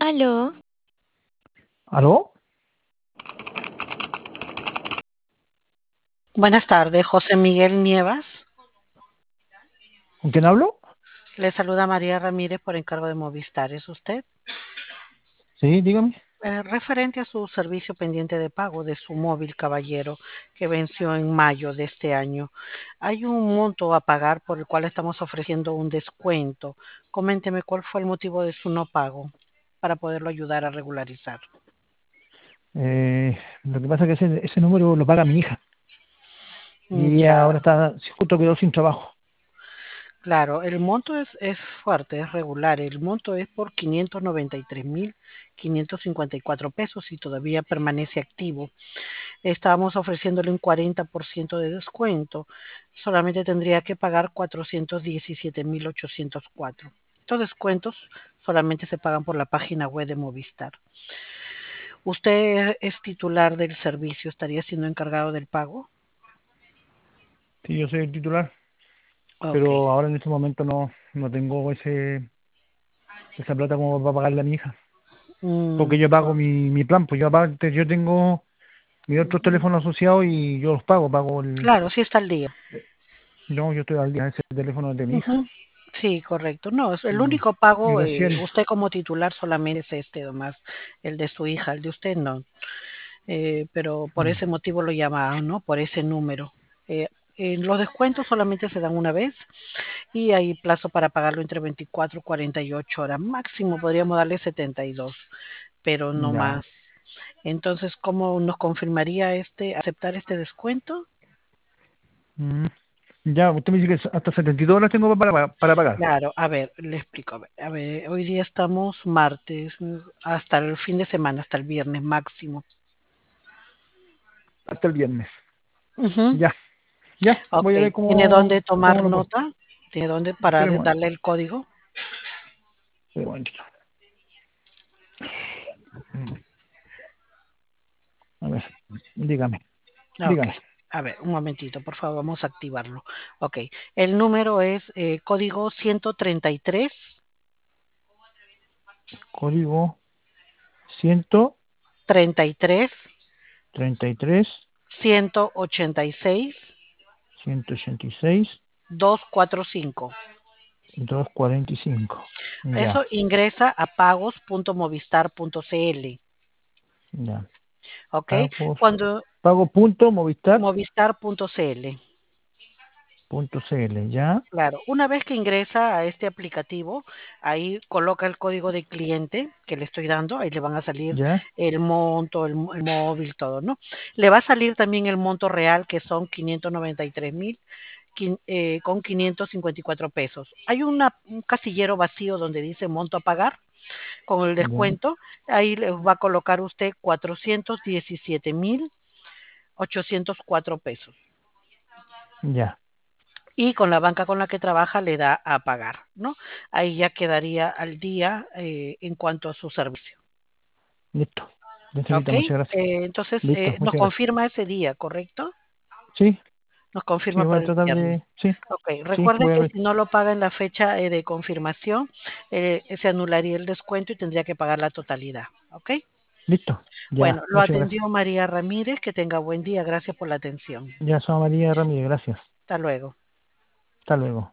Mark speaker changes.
Speaker 1: Aló,
Speaker 2: ¿Aló?
Speaker 3: Buenas tardes, José Miguel Nievas.
Speaker 2: ¿Con quién hablo?
Speaker 3: Le saluda María Ramírez por encargo de Movistar. ¿Es usted?
Speaker 2: Sí, dígame.
Speaker 3: Referente a su servicio pendiente de pago de su móvil, caballero, que venció en mayo de este año. Hay un monto a pagar por el cual estamos ofreciendo un descuento. Coménteme cuál fue el motivo de su no pago para poderlo ayudar a regularizar.
Speaker 2: Lo que pasa es que ese número lo paga mi hija y ella
Speaker 3: Ya.
Speaker 2: ahora está, justo quedó sin trabajo.
Speaker 3: Claro, el monto es fuerte, es regular. El monto es por 593.554 pesos y todavía permanece activo. Estábamos ofreciéndole un 40% de descuento. Solamente tendría que pagar 417.804. Estos descuentos solamente se pagan por la página web de Movistar. ¿Usted es titular del servicio? ¿Estaría siendo encargado del pago?
Speaker 2: Sí, yo soy el titular,
Speaker 3: Ok.
Speaker 2: pero ahora en este momento no tengo esa plata como para pagarle a mi hija. Porque yo pago mi plan, pues yo aparte yo tengo mis otros teléfonos asociados y yo los pago
Speaker 3: Claro, sí está al día.
Speaker 2: no, yo estoy al día, ese teléfono es de mi hija.
Speaker 3: Ujú. Sí, correcto. No, es el
Speaker 2: Y,
Speaker 3: único
Speaker 2: y
Speaker 3: pago,
Speaker 2: recién,
Speaker 3: usted como titular solamente es este, nomás, el de su hija, el de usted no. Pero por
Speaker 2: mm,
Speaker 3: ese motivo lo llamaban, ¿no? Por ese número. Los descuentos solamente se dan una vez y hay plazo para pagarlo entre 24 y 48 horas. Máximo podríamos darle 72, pero no
Speaker 2: ya.
Speaker 3: más. Entonces, ¿cómo nos confirmaría aceptar este descuento?
Speaker 2: Mm, ya, usted me dice que hasta 72 horas tengo para pagar,
Speaker 3: Claro, a ver, le explico. A ver, hoy día estamos martes, hasta el fin de semana, hasta el viernes máximo.
Speaker 2: hasta el viernes.
Speaker 3: Ujú.
Speaker 2: Ya, ya,
Speaker 3: Ok,
Speaker 2: voy a ver
Speaker 3: ¿tiene dónde
Speaker 2: cómo
Speaker 3: tomar
Speaker 2: lo puedo.
Speaker 3: nota? ¿Tiene dónde para
Speaker 2: Espera un
Speaker 3: darle
Speaker 2: momentito,
Speaker 3: el código?
Speaker 2: espera un momentito. Mm, A ver, dígame,
Speaker 3: Ok,
Speaker 2: dígame.
Speaker 3: a ver, un momentito, por favor, vamos a activarlo. Ok, el número es código 133
Speaker 2: Código 133
Speaker 3: 33 186
Speaker 2: 186
Speaker 3: 245.
Speaker 2: 245. Ya,
Speaker 3: Eso ingresa a pagos.movistar.cl.
Speaker 2: ya.
Speaker 3: Ok,
Speaker 2: Pagos,
Speaker 3: cuando
Speaker 2: pago punto movistar
Speaker 3: movistar.cl.
Speaker 2: punto cl, ya,
Speaker 3: Claro, una vez que ingresa a este aplicativo, ahí coloca el código de cliente que le estoy dando, ahí le van a salir
Speaker 2: ya,
Speaker 3: el monto, el móvil, todo, ¿no? Le va a salir también el monto real, que son 593.000 con 554 pesos. Hay un casillero vacío donde dice monto a pagar con el
Speaker 2: ya,
Speaker 3: descuento, ahí le va a colocar usted 417.804 pesos.
Speaker 2: ya.
Speaker 3: Y con la banca con la que trabaja le da a pagar, ¿no? Ahí ya quedaría al día en cuanto a su servicio.
Speaker 2: Listo. Ya,
Speaker 3: ¿Ok?
Speaker 2: señorita, muchas gracias.
Speaker 3: Entonces,
Speaker 2: Listo,
Speaker 3: nos
Speaker 2: muchas gracias.
Speaker 3: confirma ese día, ¿correcto?
Speaker 2: Sí,
Speaker 3: Nos
Speaker 2: sí,
Speaker 3: confirma
Speaker 2: voy a
Speaker 3: para el
Speaker 2: tratar
Speaker 3: viernes.
Speaker 2: de, sí,
Speaker 3: Ok,
Speaker 2: sí,
Speaker 3: recuerde
Speaker 2: voy a
Speaker 3: que
Speaker 2: ver.
Speaker 3: si no lo paga en la fecha de confirmación, se anularía el descuento y tendría que pagar la totalidad. ¿Ok?
Speaker 2: Listo,
Speaker 3: Bueno,
Speaker 2: ya,
Speaker 3: lo
Speaker 2: muchas gracias.
Speaker 3: atendió María Ramírez. Que tenga buen día. Gracias por la atención.
Speaker 2: Ya, soy María Ramírez, gracias.
Speaker 3: Hasta luego.
Speaker 2: Hasta luego.